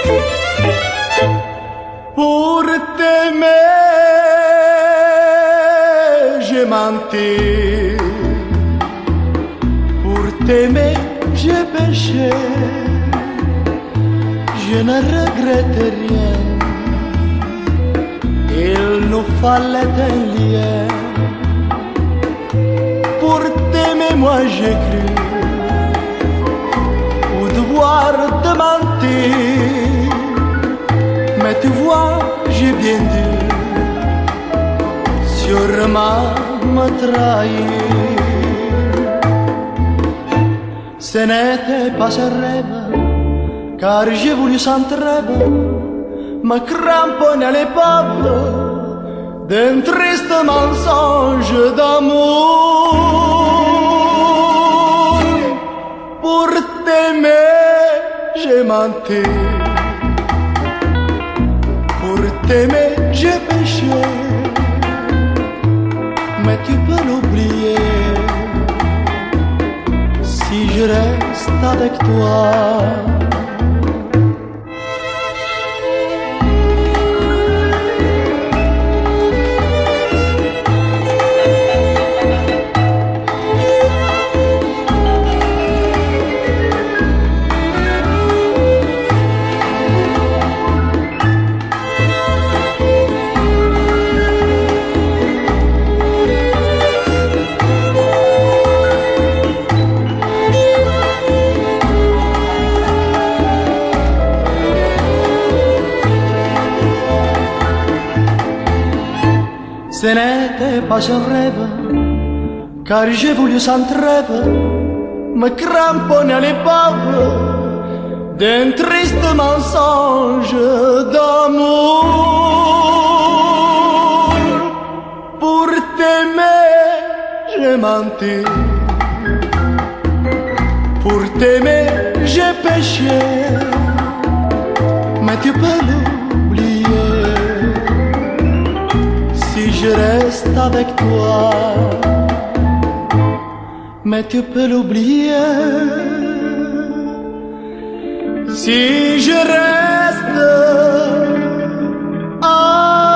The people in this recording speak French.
Pour t'aimer, j'ai menti. Pour t'aimer, j'ai péché. Je ne regrette rien. Il nous fallait un lien. Pour t'aimer, moi j'ai cru au devoir de mentir. Mais tu vois, j'ai bien dû sûrement me trahir. Ce n'était pas un rêve, car j'ai voulu sans trêve me cramponner à l'épave d'un triste mensonge d'amour. Pour t'aimer, j'ai menti. Pour t'aimer, j'ai péché. Mais tu peux l'oublier si je reste avec toi. Ce n'était pas un rêve, car j'ai voulu sans trêve me cramponner à l'épave d'un triste mensonge d'amour. Pour t'aimer, j'ai menti. Pour t'aimer, j'ai péché. Mais tu peux l'oublier si je reste avec toi. Mais tu peux l'oublier si je reste avec